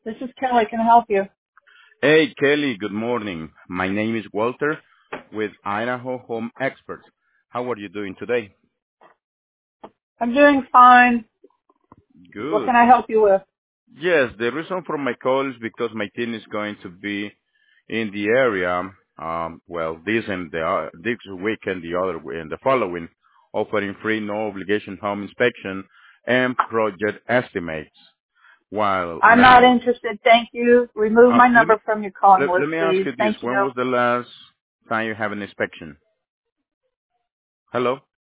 This is Kelly. Can I help you? Hey, Kelly, good morning. My name is Walter with Idaho Home Experts. How are you doing today? I'm doing fine. What Good. can I help you with? Yes, the reason for my call is because my team is going to be in the area, this week and the following, offering free no obligation home inspection and project estimates. While I'm not now, interested. Thank you. Remove uh, my let me number from your calling let list, me ask please. you this: Thank when you. was the last time you have an inspection? Hello.